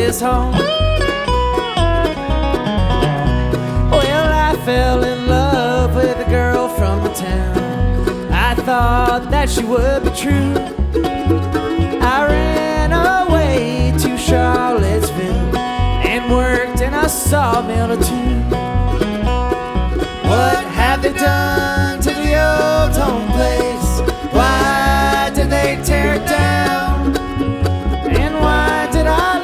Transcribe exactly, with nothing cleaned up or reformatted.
his home. Well, I fell in love with a girl from the town. I thought that she would be true. I ran away to Charlottesville and worked in a sawmill or two.